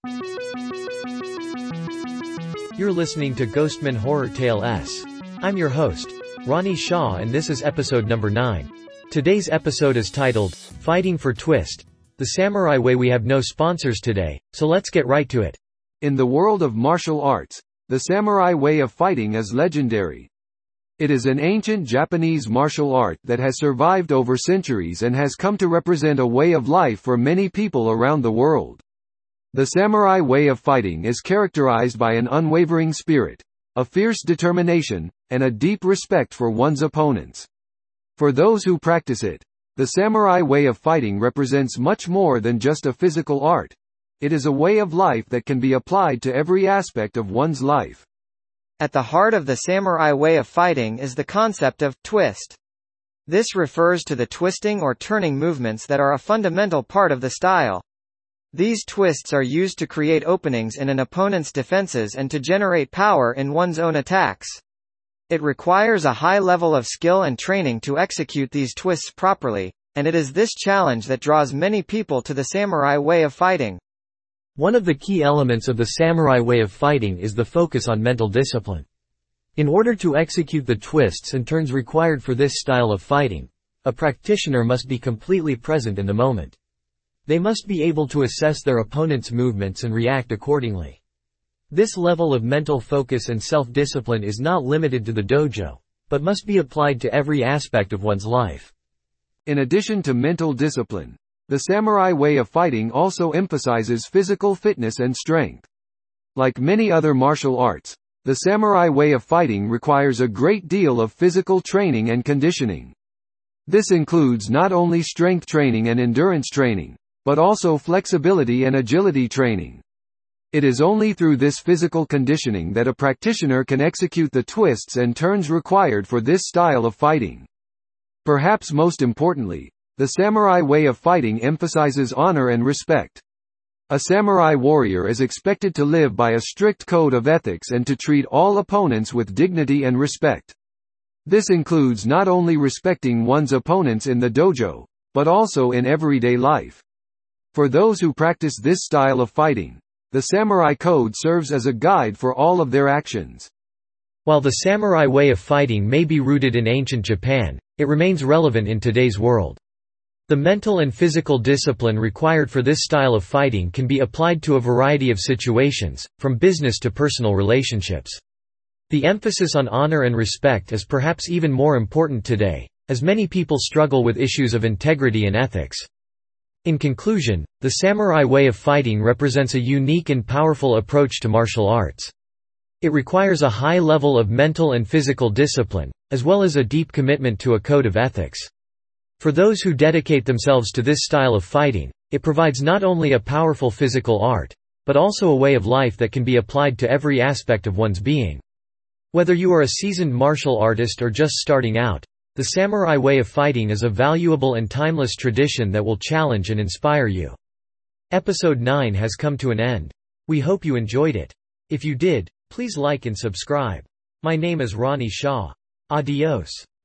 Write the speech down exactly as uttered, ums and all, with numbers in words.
You're listening to Ghostman Horror Tale S. I'm your host, Ronnie Shaw, and this is episode number nine. Today's episode is titled, Fighting for Twist, the Samurai Way. We have no sponsors today, so let's get right to it. In the world of martial arts, the samurai way of fighting is legendary. It is an ancient Japanese martial art that has survived over centuries and has come to represent a way of life for many people around the world. The samurai way of fighting is characterized by an unwavering spirit, a fierce determination, and a deep respect for one's opponents. For those who practice it, the samurai way of fighting represents much more than just a physical art. It is a way of life that can be applied to every aspect of one's life. At the heart of the samurai way of fighting is the concept of twist. This refers to the twisting or turning movements that are a fundamental part of the style. These twists are used to create openings in an opponent's defenses and to generate power in one's own attacks. It requires a high level of skill and training to execute these twists properly, and it is this challenge that draws many people to the samurai way of fighting. One of the key elements of the samurai way of fighting is the focus on mental discipline. In order to execute the twists and turns required for this style of fighting, a practitioner must be completely present in the moment. They must be able to assess their opponent's movements and react accordingly. This level of mental focus and self-discipline is not limited to the dojo, but must be applied to every aspect of one's life. In addition to mental discipline, the samurai way of fighting also emphasizes physical fitness and strength. Like many other martial arts, the samurai way of fighting requires a great deal of physical training and conditioning. This includes not only strength training and endurance training, but also flexibility and agility training. It is only through this physical conditioning that a practitioner can execute the twists and turns required for this style of fighting. Perhaps most importantly, the samurai way of fighting emphasizes honor and respect. A samurai warrior is expected to live by a strict code of ethics and to treat all opponents with dignity and respect. This includes not only respecting one's opponents in the dojo, but also in everyday life. For those who practice this style of fighting, the samurai code serves as a guide for all of their actions. While the samurai way of fighting may be rooted in ancient Japan, it remains relevant in today's world. The mental and physical discipline required for this style of fighting can be applied to a variety of situations, from business to personal relationships. The emphasis on honor and respect is perhaps even more important today, as many people struggle with issues of integrity and ethics. In conclusion, the samurai way of fighting represents a unique and powerful approach to martial arts. It requires a high level of mental and physical discipline, as well as a deep commitment to a code of ethics. For those who dedicate themselves to this style of fighting, it provides not only a powerful physical art, but also a way of life that can be applied to every aspect of one's being. Whether you are a seasoned martial artist or just starting out, the samurai way of fighting is a valuable and timeless tradition that will challenge and inspire you. Episode nine has come to an end. We hope you enjoyed it. If you did, please like and subscribe. My name is Ronnie Shaw. Adios.